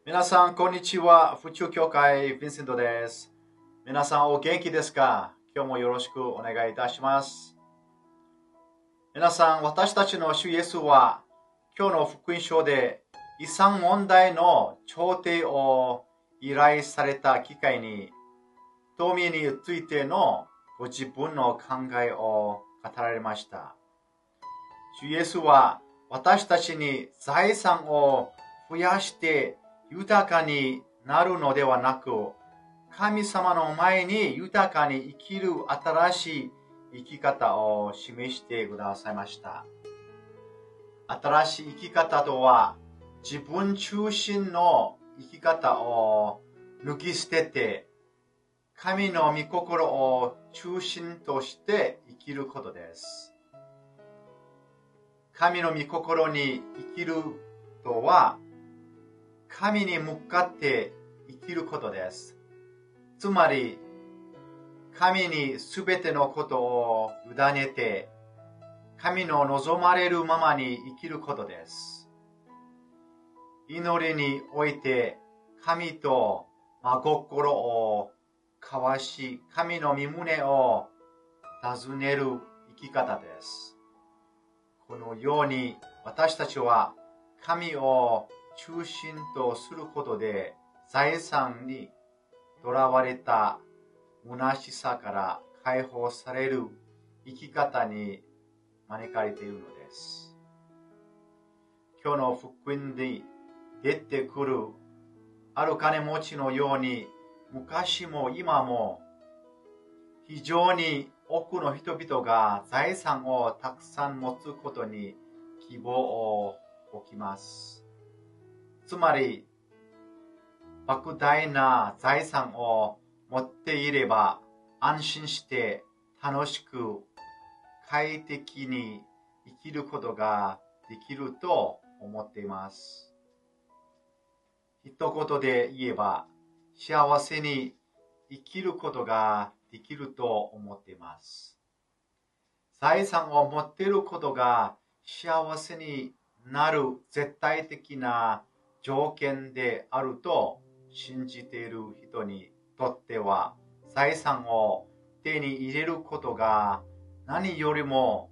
皆さん、こんにちは。府中教会、ヴィンセントです。皆さん、お元気ですか？今日もよろしくお願いいたします。皆さん、私たちの主イエスは、今日の福音書で、遺産問題の調停を依頼された機会に、富についてのご自分の考えを語られました。主イエスは、私たちに財産を増やして豊かになるのではなく、神様の前に豊かに生きる新しい生き方を示してくださいました。新しい生き方とは、自分中心の生き方を抜き捨てて、神の御心を中心として生きることです。神の御心に生きるとは、神に向かって生きることです。つまり、神にすべてのことを委ねて、神の望まれるままに生きることです。祈りにおいて、神と真心を交わし、神の御胸を尋ねる生き方です。このように私たちは神を中心とすることで財産にとらわれた虚しさから解放される生き方に招かれているのです。今日の福音で出てくるある金持ちのように、昔も今も非常に多くの人々が財産をたくさん持つことに希望を置きます。つまり、莫大な財産を持っていれば安心して楽しく快適に生きることができると思っています。一言で言えば、幸せに生きることができると思っています。財産を持っていることが幸せになる絶対的な条件であると信じている人にとっては、財産を手に入れることが何よりも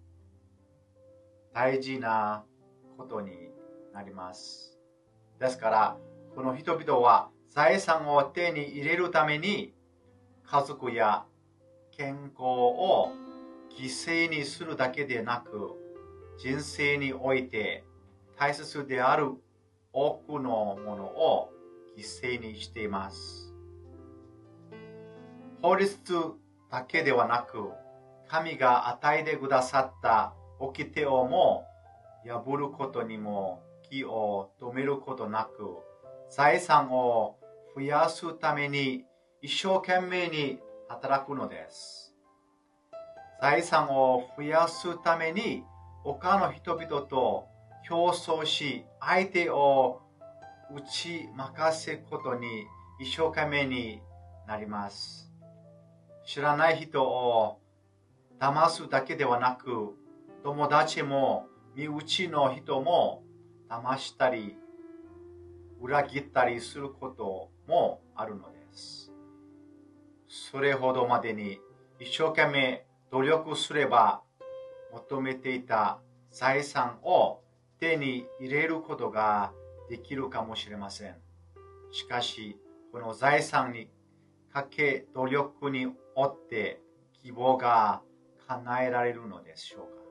大事なことになります。ですから、この人々は財産を手に入れるために家族や健康を犠牲にするだけでなく、人生において大切である多くのものを犠牲にしています。法律だけではなく、神が与えてくださった掟をも破ることにも気を止めることなく、財産を増やすために一生懸命に働くのです。財産を増やすために他の人々と競争し、相手を打ち負かせることに一生懸命になります。知らない人を騙すだけではなく、友達も身内の人も騙したり裏切ったりすることもあるのです。それほどまでに一生懸命努力すれば求めていた財産を手に入れることができるかもしれません。しかし、この財産にかけ努力によって希望が叶えられるのでしょうか。